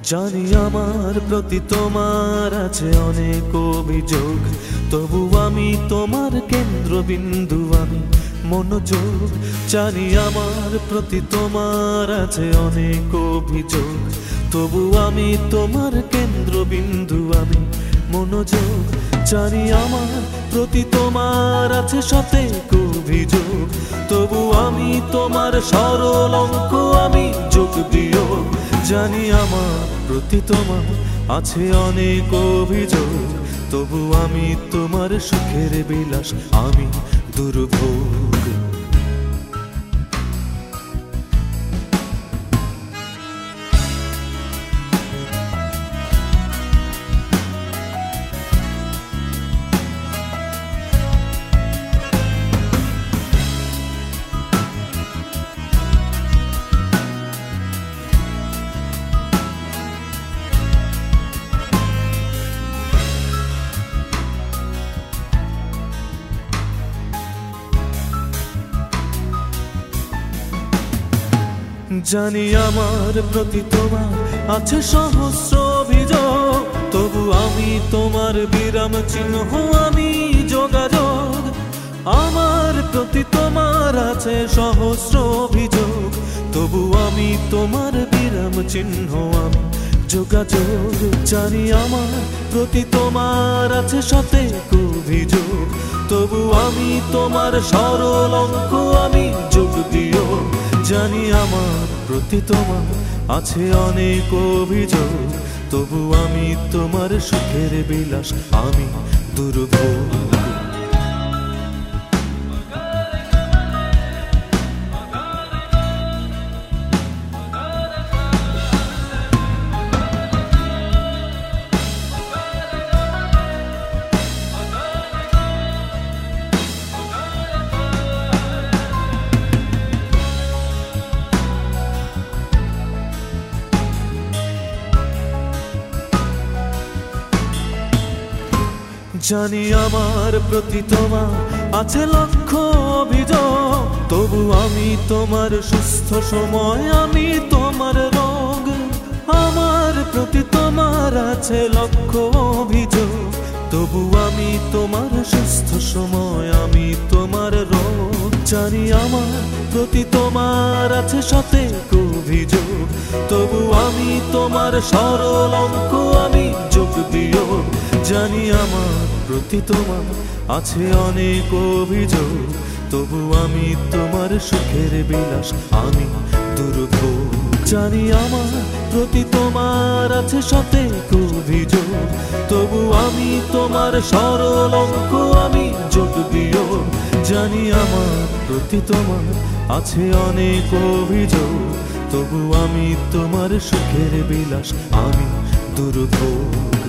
জানি আমার প্রতি তোমার আছে অনেক অভিযোগ, তবু আমি তোমার কেন্দ্রবিন্দু, আমি মনোযোগ। জানি আমার প্রতি তোমার আছে অনেক অভিযোগ, তবু আমি তোমার কেন্দ্রবিন্দু, আমি মনোযোগ। জানি আমার প্রতি তোমার আছে শতেক অভিযোগ, তবু আমি তোমার সরল অঙ্ক, আমি যোগ বিয়োগ। জানি আমার প্রতি তোমার আছে অনেক অভিযোগ, তবু আমি তোমার সুখের বিলাস, আমি দুর্ভোগ। জানি আমার প্রতি তোমার আছে সহস্র অভিযোগ, তবু আমি তোমার বিরাম চিহ্ন, আমি যোগাযোগ। আমার প্রতি তোমার আছে সহস্র অভিযোগ, তবু আমি তোমার বিরাম চিহ্ন, আমি যোগাযোগ। জানি আমার প্রতি তোমার আছে শতেক অভিযোগ, তবু আমি তোমার সরল অঙ্ক, আমি যোগ বিয়োগ। জানি আমার প্রতি তোমার আছে অনেক অভিযোগ, তবু আমি তোমার সুখের বিলাস, আমি দুর্ভোগ। জানি আমার প্রতি তোমার আছে লক্ষ অভিযোগ, তবু আমি তোমার সুস্থ সময়, আমি তোমার রোগ। আমার প্রতি তোমার আছে লক্ষ অভিযোগ, তবু আমি তোমার সুস্থ সময়, আমি তোমার রোগ। জানি আমার প্রতি তোমার আছে শতেক অভিযোগ, তবু আমি তোমার সরল অঙ্ক, আমি যোগ বিয়োগ। জানি আমার প্রতি তোমার আছে অনেক অভিযোগ, তবু আমি তোমার সুখের বিলাস, আমি দুর্ভোগ। জানি আমার প্রতি তোমার আছে শতেক অভিযোগ, তবু আমি তোমার সরল অঙ্ক, আমি যোগ বিয়োগ। জানি আমার প্রতি তোমার আছে অনেক অভিযোগ, তবু আমি তোমার সুখের বিলাস, আমি দুর্ভোগ।